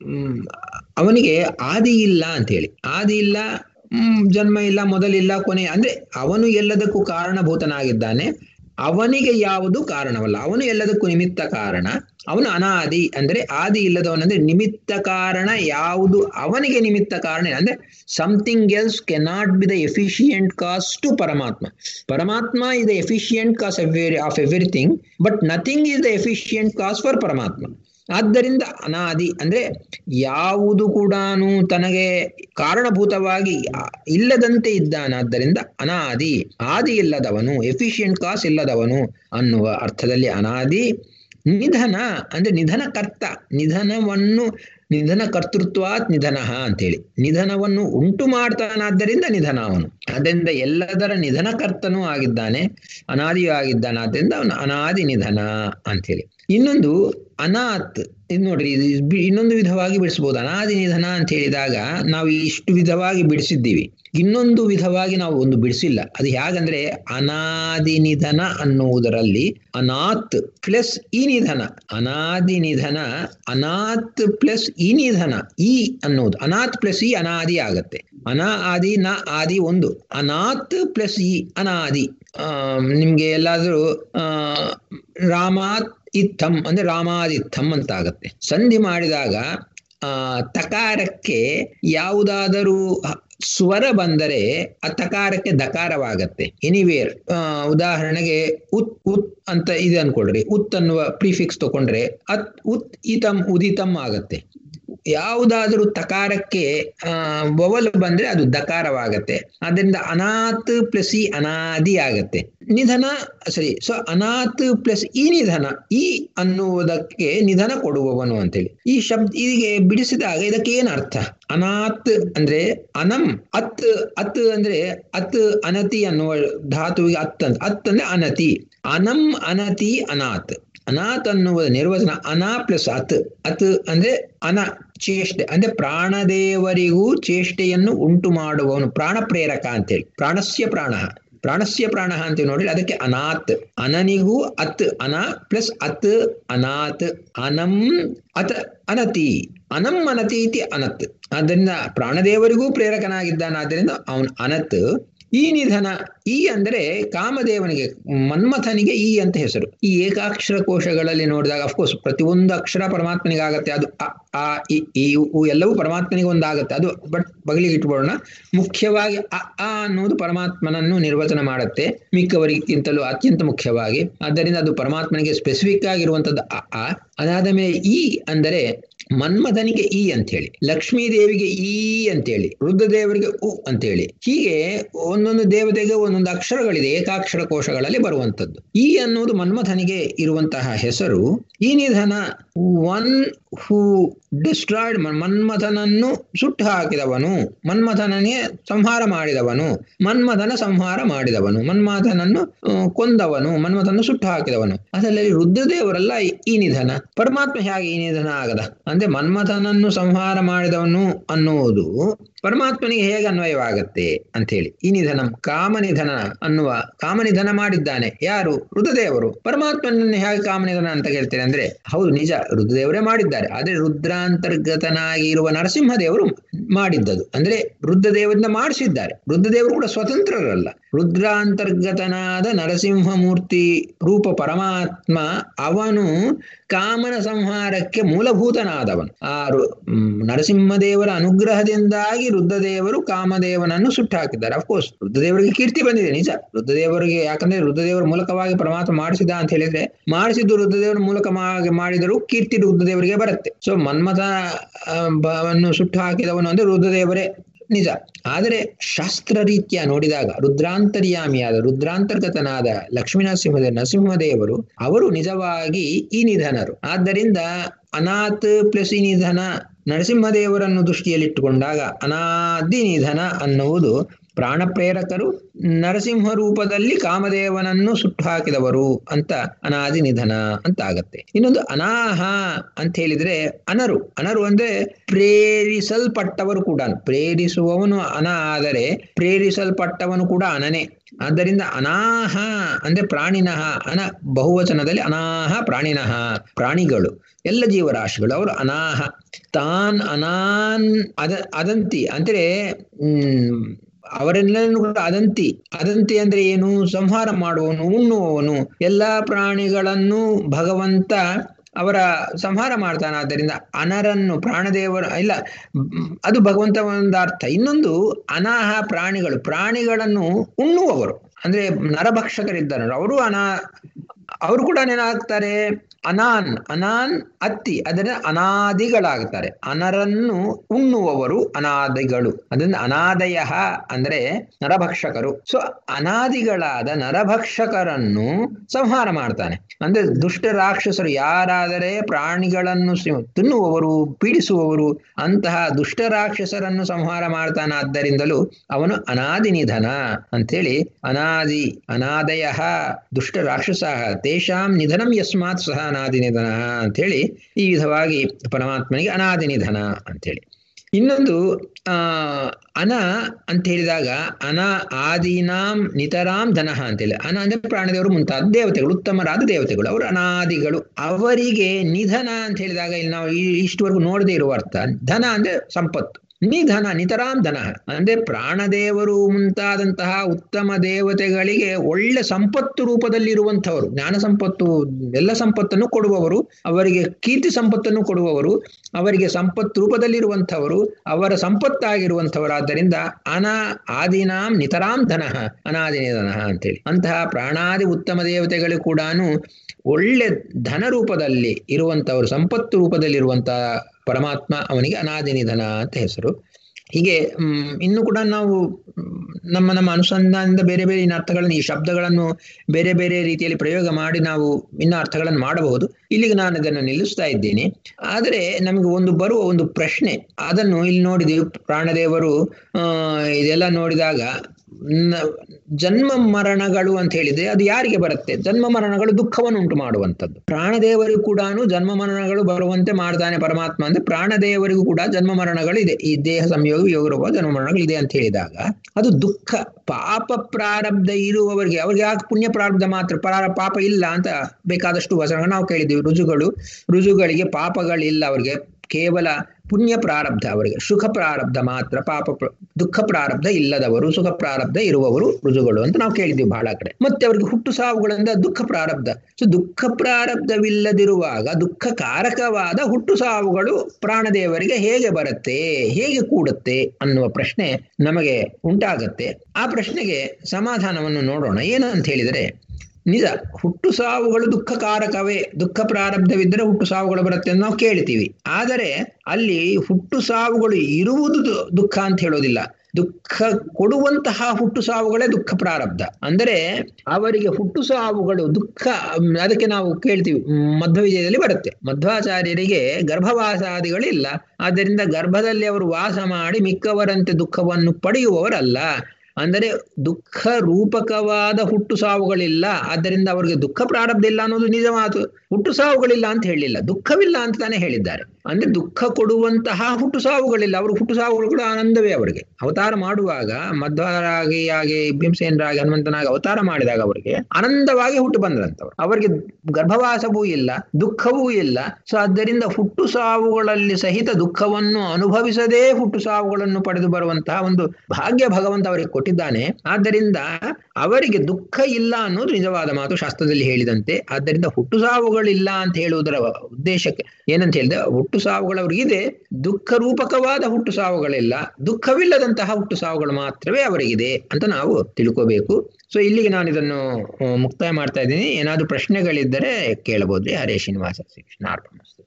ಅವನಿಗೆ ಆದಿ ಇಲ್ಲ ಅಂತ ಹೇಳಿ. ಆದಿ ಇಲ್ಲ, ಹ್ಮ್ ಜನ್ಮ ಇಲ್ಲ, ಮೊದಲಿಲ್ಲ, ಕೊನೆ. ಅಂದ್ರೆ ಅವನು ಎಲ್ಲದಕ್ಕೂ ಕಾರಣಭೂತನಾಗಿದ್ದಾನೆ. ಅವನಿಗೆ ಯಾವುದು ಕಾರಣವಲ್ಲ, ಅವನು ಎಲ್ಲದಕ್ಕೂ ನಿಮಿತ್ತ ಕಾರಣ. ಅವನು ಅನಾದಿ ಅಂದ್ರೆ ಆದಿ ಇಲ್ಲದವನಂದ್ರೆ ನಿಮಿತ್ತ ಕಾರಣ. ಯಾವುದು ಅವನಿಗೆ ನಿಮಿತ್ತ ಕಾರಣ ಅಂದ್ರೆ something else cannot be the efficient cause to Paramatma. Paramatma is the efficient cause of everything, but nothing is the efficient cause for ಪರಮಾತ್ಮ. ಆದ್ದರಿಂದ ಅನಾದಿ ಅಂದ್ರೆ ಯಾವುದು ಕೂಡ ತನಗೆ ಕಾರಣಭೂತವಾಗಿ ಇಲ್ಲದಂತೆ ಇದ್ದಾನಾದ್ದರಿಂದ ಅನಾದಿ, ಆದಿ ಇಲ್ಲದವನು, ಎಫಿಷಿಯಂಟ್ ಕಾಸ್ ಇಲ್ಲದವನು ಅನ್ನುವ ಅರ್ಥದಲ್ಲಿ ಅನಾದಿ. ನಿಧನ ಅಂದ್ರೆ ನಿಧನ ಕರ್ತ, ನಿಧನವನ್ನು ನಿಧನ ಕರ್ತೃತ್ವಾತ್ ನಿಧನ ಅಂತೇಳಿ. ನಿಧನವನ್ನು ಉಂಟು ಮಾಡ್ತಾನಾದ್ದರಿಂದ ನಿಧನ ಅವನು. ಅದರಿಂದ ಎಲ್ಲದರ ನಿಧನಕರ್ತನೂ ಆಗಿದ್ದಾನೆ, ಅನಾದಿಯೂ ಆಗಿದ್ದಾನೆ. ಆದ್ದರಿಂದ ಅವನು ಅನಾದಿ ನಿಧನ ಅಂಥೇಳಿ. ಇನ್ನೊಂದು ಅನಾಥ್, ಇದು ನೋಡ್ರಿ, ಇನ್ನೊಂದು ವಿಧವಾಗಿ ಬಿಡಿಸ್ಬೋದು. ಅನಾದಿ ನಿಧನ ಅಂತ ಹೇಳಿದಾಗ ನಾವು ಇಷ್ಟು ವಿಧವಾಗಿ ಬಿಡಿಸಿದ್ದೀವಿ, ಇನ್ನೊಂದು ವಿಧವಾಗಿ ನಾವು ಒಂದು ಬಿಡಿಸಿಲ್ಲ. ಅದು ಹೇಗಂದ್ರೆ ಅನಾದಿ ನಿಧನ ಅನ್ನುವುದರಲ್ಲಿ ಅನಾಥ್ ಪ್ಲಸ್ ಈ ನಿಧನ, ಅನಾದಿ ನಿಧನ ಅನಾಥ್ ಪ್ಲಸ್ ಈ ನಿಧನ, ಈ ಅನ್ನುವುದು ಅನಾಥ್ ಪ್ಲಸ್ ಈ ಅನಾದಿ ಆಗತ್ತೆ. ಅನಾ ಆದಿ ನ ಆದಿ ಒಂದು, ಅನಾಥ್ ಪ್ಲಸ್ ಈ ಅನಾದಿ. ಆ ನಿಮ್ಗೆ ಎಲ್ಲಾದ್ರೂ ಆ ರಾಮಾತ್ ಇತ್ತಂ ಅಂದ್ರೆ ರಾಮಾದಿತ್ತಂ ಅಂತ ಆಗತ್ತೆ. ಸಂಧಿ ಮಾಡಿದಾಗ ಆ ತಕಾರಕ್ಕೆ ಯಾವುದಾದರೂ ಸ್ವರ ಬಂದರೆ ಆ ತಕಾರಕ್ಕೆ ದಕಾರವಾಗತ್ತೆ. ಎನಿವೇರ್ ಉದಾಹರಣೆಗೆ ಉತ್ ಉತ್ ಅಂತ ಇದೆ ಅನ್ಕೊಳ್ರಿ, ಉತ್ ಅನ್ನುವ ಪ್ರಿಫಿಕ್ಸ್ ತಗೊಂಡ್ರೆ ಅತ್ ಉತ್ ಇತಂ ಉದಿತಂ ಆಗತ್ತೆ. ಯಾವುದಾದ್ರೂ ತಕಾರಕ್ಕೆ ಆ ವವಲ್ ಬಂದ್ರೆ ಅದು ದಕಾರವಾಗತ್ತೆ. ಅದರಿಂದ ಅನಾಥ್ ಪ್ಲಸ್ ಈ ಅನಾದಿ ಆಗತ್ತೆ. ನಿಧನ ಸರಿ. ಸೊ ಅನಾಥ್ ಪ್ಲಸ್ ಈ ನಿಧನ, ಈ ಅನ್ನುವುದಕ್ಕೆ ನಿಧನ ಕೊಡುವವನು ಅಂತೇಳಿ ಈ ಶಬ್ದ ಹೀಗೆ ಬಿಡಿಸಿದಾಗ ಇದಕ್ಕೆ ಏನು ಅರ್ಥ? ಅನಾಥ್ ಅಂದ್ರೆ ಅನಂ, ಅತ್ ಅತ್ ಅಂದ್ರೆ ಅತ್ ಅನತಿ ಅನ್ನುವ ಧಾತುವಿಗೆ ಅತ್ ಅಂತ, ಅತ್ ಅಂದ್ರೆ ಅನತಿ, ಅನಂ ಅನತಿ ಅನಾಥ್. ಅನಾಥ್ ಅನ್ನುವ ನಿರ್ವಚನ ಅನಾ ಪ್ಲಸ್ ಅತ್, ಅತ್ ಅಂದ್ರೆ ಅನ ಚೇಷ್ಟೆ, ಅಂದ್ರೆ ಪ್ರಾಣದೇವರಿಗೂ ಚೇಷ್ಟೆಯನ್ನು ಉಂಟು ಮಾಡುವವನು, ಪ್ರಾಣ ಪ್ರೇರಕ ಅಂತೇಳಿ. ಪ್ರಾಣಸ್ಯ ಪ್ರಾಣ, ಪ್ರಾಣಸ್ಯ ಪ್ರಾಣ ಅಂತ ನೋಡಿ, ಅದಕ್ಕೆ ಅನಾಥ್. ಅನನಿಗೂ ಅತ್, ಅನ ಪ್ಲಸ್ ಅತ್ ಅನಾಥ್. ಅನಂ ಅತ್ ಅನತಿ, ಅನಂ ಅನತಿ ಇತಿ ಅನತ್. ಆದ್ದರಿಂದ ಪ್ರಾಣದೇವರಿಗೂ ಪ್ರೇರಕನಾಗಿದ್ದಾನ, ಆದ್ದರಿಂದ ಅವನು ಅನತ್. ಈ ನಿಧನ, ಈ ಅಂದ್ರೆ ಕಾಮದೇವನಿಗೆ, ಮನ್ಮಥನಿಗೆ ಈ ಅಂತ ಹೆಸರು. ಈ ಏಕಾಕ್ಷರ ಕೋಶಗಳಲ್ಲಿ ನೋಡಿದಾಗ ಅಫ್ಕೋರ್ಸ್ ಪ್ರತಿಯೊಂದು ಅಕ್ಷರ ಪರಮಾತ್ಮನಿಗಾಗತ್ತೆ. ಅದು ಅ ಆ ಇ ಈ ಉ ಎಲ್ಲವೂ ಪರಮಾತ್ಮನಿಗೆ ಒಂದಾಗತ್ತೆ. ಅದು ಬಟ್ ಬಗಲಿಗೆ ಇಟ್ಕೊಳ್ಳೋಣ. ಮುಖ್ಯವಾಗಿ ಅ ಆ ಅನ್ನೋದು ಪರಮಾತ್ಮನನ್ನು ನಿರ್ವಚನ ಮಾಡುತ್ತೆ ಮಿಕ್ಕವರಿಗಿಂತಲೂ ಅತ್ಯಂತ ಮುಖ್ಯವಾಗಿ. ಆದ್ದರಿಂದ ಅದು ಪರಮಾತ್ಮನಿಗೆ ಸ್ಪೆಸಿಫಿಕ್ ಆಗಿರುವಂಥದ್ದು ಅ ಆ. ಅದಾದ ಮೇಲೆ ಈ ಅಂದರೆ ಮನ್ಮಥನಿಗೆ ಈ ಅಂತೇಳಿ, ಲಕ್ಷ್ಮೀ ದೇವಿಗೆ ಈ ಅಂತೇಳಿ, ರುದ್ರದೇವರಿಗೆ ಉ ಅಂತೇಳಿ, ಹೀಗೆ ಒಂದೊಂದು ದೇವತೆಗೆ ಒಂದೊಂದು ಅಕ್ಷರಗಳಿದೆ ಏಕಾಕ್ಷರ ಕೋಶಗಳಲ್ಲಿ ಬರುವಂಥದ್ದು. ಈ ಅನ್ನುವುದು ಮನ್ಮಥನಿಗೆ ಇರುವಂತಹ ಹೆಸರು. ಈ ನಿಧನ ಒನ್ ಹೂ ಡಿಸ್ಟ್ರಾಯ್ಡ್, ಮನ್ಮಥನನ್ನು ಸುಟ್ಟು ಹಾಕಿದವನು, ಮನ್ಮಥನನೇ ಸಂಹಾರ ಮಾಡಿದವನು, ಮನ್ಮಥನ ಸಂಹಾರ ಮಾಡಿದವನು, ಮನ್ಮಥನನ್ನು ಕೊಂದವನು, ಮನ್ಮಥನನ್ನು ಸುಟ್ಟು ಹಾಕಿದವನು. ಅದರಲ್ಲಿ ರುದ್ರದೇವರಲ್ಲ ಈ ನಿಧನ. ಪರಮಾತ್ಮ ಹೇಗೆ ಈ ನಿಧನ ಆಗದ ಅಂದ್ರೆ ಮನ್ಮಥನನ್ನು ಸಂಹಾರ ಮಾಡಿದವನು ಅನ್ನುವುದು ಪರಮಾತ್ಮನಿಗೆ ಹೇಗೆ ಅನ್ವಯವಾಗತ್ತೆ ಅಂತ ಹೇಳಿ. ಈ ನಿಧನ ಕಾಮನಿಧನ ಅನ್ನುವ, ಕಾಮನಿಧನ ಮಾಡಿದ್ದಾನೆ ಯಾರು? ರುದ್ರದೇವರು. ಪರಮಾತ್ಮನನ್ನು ಹೇಗೆ ಕಾಮನಿಧನ ಅಂತ ಹೇಳ್ತೇನೆ ಅಂದ್ರೆ, ಹೌದು ನಿಜ, ರುದ್ರದೇವರೇ ಮಾಡಿದ್ದಾರೆ. ಆದ್ರೆ ರುದ್ರಾಂತರ್ಗತನಾಗಿ ಇರುವ ನರಸಿಂಹದೇವರು ಮಾಡಿದ್ದದು. ಅಂದ್ರೆ ರುದ್ರದೇವರಿಂದ ಮಾಡಿಸಿದ್ದಾರೆ. ರುದ್ರದೇವರು ಕೂಡ ಸ್ವತಂತ್ರರಲ್ಲ. ರುದ್ರಾಂತರ್ಗತನಾದ ನರಸಿಂಹಮೂರ್ತಿ ರೂಪ ಪರಮಾತ್ಮ ಅವನು ಕಾಮನ ಸಂಹಾರಕ್ಕೆ ಮೂಲಭೂತನಾದವನು. ಆ ನರಸಿಂಹದೇವರ ಅನುಗ್ರಹದಿಂದಾಗಿ ರುದ್ರದೇವರು ಕಾಮದೇವನನ್ನು ಸುಟ್ಟು ಹಾಕಿದ್ದಾರೆ. ಅಫ್ಕೋರ್ಸ್ ರುದ್ರದೇವರಿಗೆ ಕೀರ್ತಿ ಬಂದಿದೆ ನಿಜ. ರುದ್ರದೇವರಿಗೆ ಯಾಕಂದ್ರೆ ರುದ್ರದೇವರ ಮೂಲಕವಾಗಿ ಪರಮಾತ್ಮ ಮಾಡಿಸಿದ ಅಂತ ಹೇಳಿದ್ರೆ, ಮಾಡಿಸಿದ್ದು ರುದ್ರದೇವರ ಮೂಲಕ ಮಾಡಿದರೂ ಕೀರ್ತಿ ರುದ್ರದೇವರಿಗೆ ಬರುತ್ತೆ. ಸೊ ಮನ್ಮಥ ವನ್ನು ಸುಟ್ಟು ಹಾಕಿದವನು ಅಂದ್ರೆ ರುದ್ರದೇವರೇ ನಿಜ. ಆದರೆ ಶಾಸ್ತ್ರ ರೀತ್ಯ ನೋಡಿದಾಗ ರುದ್ರಾಂತರ್ಯಾಮಿಯಾದ, ರುದ್ರಾಂತರ್ಗತನಾದ ಲಕ್ಷ್ಮೀ ನರಸಿಂಹದೇವ ನರಸಿಂಹದೇವರು ಅವರು ನಿಜವಾಗಿ ಈ ನಿಧನರು. ಆದ್ದರಿಂದ ಅನಾಥ್ ಪ್ಲಸ್ ಈ ನಿಧನ, ನರಸಿಂಹದೇವರನ್ನು ದೃಷ್ಟಿಯಲ್ಲಿಟ್ಟುಕೊಂಡಾಗ ಅನಾದಿ ನಿಧನ ಅನ್ನುವುದು ಪ್ರಾಣ ಪ್ರೇರಕರು, ನರಸಿಂಹ ರೂಪದಲ್ಲಿ ಕಾಮದೇವನನ್ನು ಸುಟ್ಟು ಹಾಕಿದವರು ಅಂತ ಅನಾದಿ ನಿಧನ ಅಂತ ಆಗತ್ತೆ. ಇನ್ನೊಂದು ಅನಾಹ ಅಂತ ಹೇಳಿದ್ರೆ ಅನರು. ಅನರು ಅಂದ್ರೆ ಪ್ರೇರಿಸಲ್ಪಟ್ಟವರು ಕೂಡ. ಪ್ರೇರಿಸುವವನು ಅನ ಆದರೆ ಪ್ರೇರಿಸಲ್ಪಟ್ಟವನು ಕೂಡ ಅನನೇ. ಆದ್ದರಿಂದ ಅನಾಹ ಅಂದ್ರೆ ಪ್ರಾಣಿನಃ, ಅನ ಬಹುವಚನದಲ್ಲಿ ಅನಾಹ ಪ್ರಾಣಿನಃ, ಪ್ರಾಣಿಗಳು, ಎಲ್ಲ ಜೀವರಾಶಿಗಳು ಅವರು ಅನಾಹ. ತಾನ್ ಅನಾನ್ ಅದ ಅದಂತಿ ಅಂದ್ರೆ ಹ್ಮ್ ಅವರೆಲ್ಲರೂ ಕೂಡ ಅದಂತಿ. ಅದಂತಿ ಅಂದ್ರೆ ಏನು? ಸಂಹಾರ ಮಾಡುವವನು, ಉಣ್ಣುವವನು. ಎಲ್ಲಾ ಪ್ರಾಣಿಗಳನ್ನು ಭಗವಂತ ಅವರ ಸಂಹಾರ ಮಾಡ್ತಾನೆ. ಆದ್ದರಿಂದ ಅನರನ್ನು ಪ್ರಾಣದೇವರ ಇಲ್ಲ, ಅದು ಭಗವಂತ ಒಂದು ಅರ್ಥ. ಇನ್ನೊಂದು ಅನಾಹ ಪ್ರಾಣಿಗಳು, ಪ್ರಾಣಿಗಳನ್ನು ಉಣ್ಣುವವರು ಅಂದ್ರೆ ನರಭಕ್ಷಕರಿದ್ದಾರೆ ಅವರು ಅನಾ ಅವರು ಕೂಡ ಏನಾಗ್ತಾರೆ, ಅನಾನ್ ಅನಾನ್ ಅತ್ತಿ ಅದನ್ನ ಅನಾದಿಗಳಾಗ್ತಾರೆ. ಅನರನ್ನು ಉಣ್ಣುವವರು ಅನಾದಿಗಳು. ಅದರಿಂದ ಅನಾದಯ ಅಂದ್ರೆ ನರಭಕ್ಷಕರು. ಸೊ ಅನಾದಿಗಳಾದ ನರಭಕ್ಷಕರನ್ನು ಸಂಹಾರ ಮಾಡ್ತಾನೆ. ಅಂದ್ರೆ ದುಷ್ಟ ರಾಕ್ಷಸರು ಯಾರಾದರೆ ಪ್ರಾಣಿಗಳನ್ನು ತಿನ್ನುವವರು, ಪೀಡಿಸುವವರು, ಅಂತಹ ದುಷ್ಟ ರಾಕ್ಷಸರನ್ನು ಸಂಹಾರ ಮಾಡ್ತಾನಾದ್ದರಿಂದಲೂ ಅವನು ಅನಾದಿ ನಿಧನ ಅಂಥೇಳಿ ಅನಾದಿ ಅನಾದಯ ದುಷ್ಟ ರಾಕ್ಷಸ ತೇಷಾಂ ನಿಧನಂ ಯಸ್ಮಾತ್ ಸಹ ಅನಾದಿ ನಿಧನ ಅಂಥೇಳಿ ಈ ವಿಧವಾಗಿ ಪರಮಾತ್ಮನಿಗೆ ಅನಾದಿ ನಿಧನ ಅಂಥೇಳಿ. ಇನ್ನೊಂದು ಆ ಅನ ಅಂತ ಹೇಳಿದಾಗ ಅನ ಆದೀನಾಂ ನಿತರಾಂ ಧನಃ ಅಂತೇಳಿ. ಅನ ಅಂದ್ರೆ ಪ್ರಾಣದೇವರು ಮುಂತಾದ ದೇವತೆಗಳು, ಉತ್ತಮರಾದ ದೇವತೆಗಳು, ಅವರು ಅನಾದಿಗಳು. ಅವರಿಗೆ ನಿಧನ ಅಂತ ಹೇಳಿದಾಗ ಇಲ್ಲಿ ನಾವು ಇಷ್ಟವರೆಗೂ ನೋಡದೇ ಇರುವ ಅರ್ಥ, ಧನ ಅಂದ್ರೆ ಸಂಪತ್ತು, ನಿಧನ ನಿತರಾಂ ಧನ ಅಂದ್ರೆ ಪ್ರಾಣದೇವರು ಮುಂತಾದಂತಹ ಉತ್ತಮ ದೇವತೆಗಳಿಗೆ ಒಳ್ಳೆ ಸಂಪತ್ತು ರೂಪದಲ್ಲಿರುವಂಥವರು, ಜ್ಞಾನ ಸಂಪತ್ತು ಎಲ್ಲ ಸಂಪತ್ತನ್ನು ಕೊಡುವವರು, ಅವರಿಗೆ ಕೀರ್ತಿ ಸಂಪತ್ತನ್ನು ಕೊಡುವವರು, ಅವರಿಗೆ ಸಂಪತ್ತು ರೂಪದಲ್ಲಿರುವಂಥವರು, ಅವರ ಸಂಪತ್ತಾಗಿರುವಂಥವರಾದ್ದರಿಂದ ಅನ ಆದಿನಾಂ ನಿತರಾಂ ಧನ ಅನಾದಿ ನಿಧನ ಅಂತೇಳಿ. ಅಂತಹ ಪ್ರಾಣಾದಿ ಉತ್ತಮ ದೇವತೆಗಳು ಕೂಡ ಒಳ್ಳೆ ಧನ ರೂಪದಲ್ಲಿ ಇರುವಂಥವರು, ಸಂಪತ್ತು ರೂಪದಲ್ಲಿರುವಂತಹ ಪರಮಾತ್ಮ ಅವನಿಗೆ ಅನಾದಿ ನಿಧನ ಅಂತ ಹೆಸರು. ಹೀಗೆ ಇನ್ನು ಕೂಡ ನಾವು ನಮ್ಮ ನಮ್ಮ ಅನುಸಂಧಾನದಿಂದ ಬೇರೆ ಬೇರೆ ಇನ್ನು ಅರ್ಥಗಳನ್ನು, ಈ ಶಬ್ದಗಳನ್ನು ಬೇರೆ ಬೇರೆ ರೀತಿಯಲ್ಲಿ ಪ್ರಯೋಗ ಮಾಡಿ ನಾವು ಇನ್ನು ಅರ್ಥಗಳನ್ನು ಮಾಡಬಹುದು. ಇಲ್ಲಿಗೆ ನಾನು ಇದನ್ನು ನಿಲ್ಲಿಸ್ತಾ ಇದ್ದೇನೆ. ಆದರೆ ನಮಗೆ ಒಂದು ಬರುವ ಒಂದು ಪ್ರಶ್ನೆ, ಅದನ್ನು ಇಲ್ಲಿ ನೋಡಿದೀವಿ. ಪ್ರಾಣದೇವರು ಇದೆಲ್ಲ ನೋಡಿದಾಗ ಜನ್ಮ ಮರಣಗಳು ಅಂತ ಹೇಳಿದ್ರೆ ಅದು ಯಾರಿಗೆ ಬರುತ್ತೆ? ಜನ್ಮ ಮರಣಗಳು ದುಃಖವನ್ನು ಉಂಟು ಮಾಡುವಂಥದ್ದು. ಪ್ರಾಣದೇವರಿಗೂ ಕೂಡ ಜನ್ಮ ಮರಣಗಳು ಬರುವಂತೆ ಮಾಡ್ತಾನೆ ಪರಮಾತ್ಮ. ಅಂದ್ರೆ ಪ್ರಾಣದೇವರಿಗೂ ಕೂಡ ಜನ್ಮ ಮರಣಗಳು ಇದೆ, ಈ ದೇಹ ಸಂಯೋಗ ಯೋಗರೂಪ ಜನ್ಮ ಮರಣಗಳು ಇದೆ ಅಂತ ಹೇಳಿದಾಗ ಅದು ದುಃಖ. ಪಾಪ ಪ್ರಾರಬ್ಧ ಇರುವವರಿಗೆ, ಅವ್ರಿಗೆ ಯಾಕೆ ಪುಣ್ಯ ಪ್ರಾರಬ್ಧ ಮಾತ್ರ, ಪ್ರಾರ ಪಾಪ ಇಲ್ಲ ಅಂತ ಬೇಕಾದಷ್ಟು ವಚನಗಳು ನಾವು ಕೇಳಿದ್ದೀವಿ. ರುಜುಗಳು ರುಜುಗಳಿಗೆ ಪಾಪಗಳಿಲ್ಲ, ಅವ್ರಿಗೆ ಕೇವಲ ಪುಣ್ಯ ಪ್ರಾರಬ್ಧ, ಅವರಿಗೆ ಸುಖ ಪ್ರಾರಬ್ಧ ಮಾತ್ರ, ಪಾಪ ದುಃಖ ಪ್ರಾರಬ್ಧ ಇಲ್ಲದವರು, ಸುಖ ಪ್ರಾರಬ್ಧ ಇರುವವರು ರುಜುಗಳು ಅಂತ ನಾವು ಕೇಳಿದ್ದೀವಿ ಬಹಳ ಕಡೆ. ಮತ್ತೆ ಅವರಿಗೆ ಹುಟ್ಟು ಸಾವುಗಳಿಂದ ದುಃಖ ಪ್ರಾರಬ್ಧ. ಸೊ ದುಃಖ ಪ್ರಾರಬ್ಧವಿಲ್ಲದಿರುವಾಗ ದುಃಖ ಕಾರಕವಾದ ಹುಟ್ಟು ಸಾವುಗಳು ಪ್ರಾಣದೇವರಿಗೆ ಹೇಗೆ ಬರುತ್ತೆ, ಹೇಗೆ ಕೂಡುತ್ತೆ ಅನ್ನುವ ಪ್ರಶ್ನೆ ನಮಗೆ ಉಂಟಾಗತ್ತೆ. ಆ ಪ್ರಶ್ನೆಗೆ ಸಮಾಧಾನವನ್ನು ನೋಡೋಣ. ಏನು ಅಂತ ಹೇಳಿದರೆ, ನಿಜ ಹುಟ್ಟು ಸಾವುಗಳು ದುಃಖ ಕಾರಕವೇ, ದುಃಖ ಪ್ರಾರಬ್ಧವಿದ್ದರೆ ಹುಟ್ಟು ಸಾವುಗಳು ಬರುತ್ತೆ ಅಂತ ನಾವು ಕೇಳ್ತೀವಿ. ಆದರೆ ಅಲ್ಲಿ ಹುಟ್ಟು ಸಾವುಗಳು ಇರುವುದು ದುಃಖ ಅಂತ ಹೇಳೋದಿಲ್ಲ, ದುಃಖ ಕೊಡುವಂತಹ ಹುಟ್ಟು ಸಾವುಗಳೇ ದುಃಖ ಪ್ರಾರಬ್ಧ. ಅಂದರೆ ಅವರಿಗೆ ಹುಟ್ಟು ಸಾವುಗಳು ದುಃಖ, ಅದಕ್ಕೆ ನಾವು ಕೇಳ್ತೀವಿ ಮಧ್ವ ವಿಜಯದಲ್ಲಿ ಬರುತ್ತೆ, ಮಧ್ವಾಚಾರ್ಯರಿಗೆ ಗರ್ಭವಾಸಾದಿಗಳಿಲ್ಲ, ಆದ್ದರಿಂದ ಗರ್ಭದಲ್ಲಿ ಅವರು ವಾಸ ಮಾಡಿ ಮಿಕ್ಕವರಂತೆ ದುಃಖವನ್ನು ಪಡೆಯುವವರಲ್ಲ. ಅಂದರೆ ದುಃಖ ರೂಪಕವಾದ ಹುಟ್ಟು ಸಾವುಗಳಿಲ್ಲ, ಆದ್ದರಿಂದ ಅವರಿಗೆ ದುಃಖ ಪ್ರಾರಬ್ಧ ಇಲ್ಲ ಅನ್ನೋದು ನಿಜ ಮಾತು. ಹುಟ್ಟು ಸಾವುಗಳಿಲ್ಲ ಅಂತ ಹೇಳಿಲ್ಲ, ದುಃಖವಿಲ್ಲ ಅಂತ ತಾನೇ ಹೇಳಿದ್ದಾರೆ. ಅಂದ್ರೆ ದುಃಖ ಕೊಡುವಂತಹ ಹುಟ್ಟು ಸಾವುಗಳಿಲ್ಲ, ಅವ್ರಿಗೆ ಹುಟ್ಟು ಸಾವುಗಳು ಕೂಡ ಆನಂದವೇ. ಅವರಿಗೆ ಅವತಾರ ಮಾಡುವಾಗ ಮಧ್ವರಾಗಿ ಆಗಿ ಭೀಮಸೇನರಾಗಿ ಹನುಮಂತನಾಗಿ ಅವತಾರ ಮಾಡಿದಾಗ ಅವರಿಗೆ ಆನಂದವಾಗಿ ಹುಟ್ಟು ಬಂದ್ರಂತವ್ರು. ಅವರಿಗೆ ಗರ್ಭವಾಸವೂ ಇಲ್ಲ, ದುಃಖವೂ ಇಲ್ಲ. ಸೊ ಆದ್ದರಿಂದ ಹುಟ್ಟು ಸಾವುಗಳಲ್ಲಿ ಸಹಿತ ದುಃಖವನ್ನು ಅನುಭವಿಸದೇ ಹುಟ್ಟು ಸಾವುಗಳನ್ನು ಪಡೆದು ಬರುವಂತಹ ಒಂದು ಭಾಗ್ಯ ಭಗವಂತ ಅವರಿಗೆ ಕೊಟ್ಟಿದ್ದಾನೆ. ಆದ್ದರಿಂದ ಅವರಿಗೆ ದುಃಖ ಇಲ್ಲ ಅನ್ನೋದು ನಿಜವಾದ ಮಾತು ಶಾಸ್ತ್ರದಲ್ಲಿ ಹೇಳಿದಂತೆ. ಆದ್ದರಿಂದ ಹುಟ್ಟು ಸಾವುಗಳಿಲ್ಲ ಅಂತ ಹೇಳುವುದರ ಉದ್ದೇಶಕ್ಕೆ ಏನಂತ ಹೇಳಿದ್ರೆ, ಹುಟ್ಟು ಸಾವುಗಳು ಅವ್ರಿಗಿದೆ, ದುಃಖ ರೂಪಕವಾದ ಹುಟ್ಟು ಸಾವುಗಳಿಲ್ಲ, ದುಃಖವಿಲ್ಲದಂತಹ ಹುಟ್ಟು ಸಾವುಗಳು ಮಾತ್ರವೇ ಅವರಿಗಿದೆ ಅಂತ ನಾವು ತಿಳ್ಕೋಬೇಕು. ಸೊ ಇಲ್ಲಿಗೆ ನಾನು ಇದನ್ನು ಮುಕ್ತಾಯ ಮಾಡ್ತಾ ಇದ್ದೀನಿ. ಏನಾದರೂ ಪ್ರಶ್ನೆಗಳಿದ್ದರೆ ಕೇಳಬಹುದ್ರಿ. ಹರೇ ಶ್ರೀನಿವಾಸ ಶ್ರೀಕೃಷ್ಣ ಅರ್ಪಣಮಸ್ತು.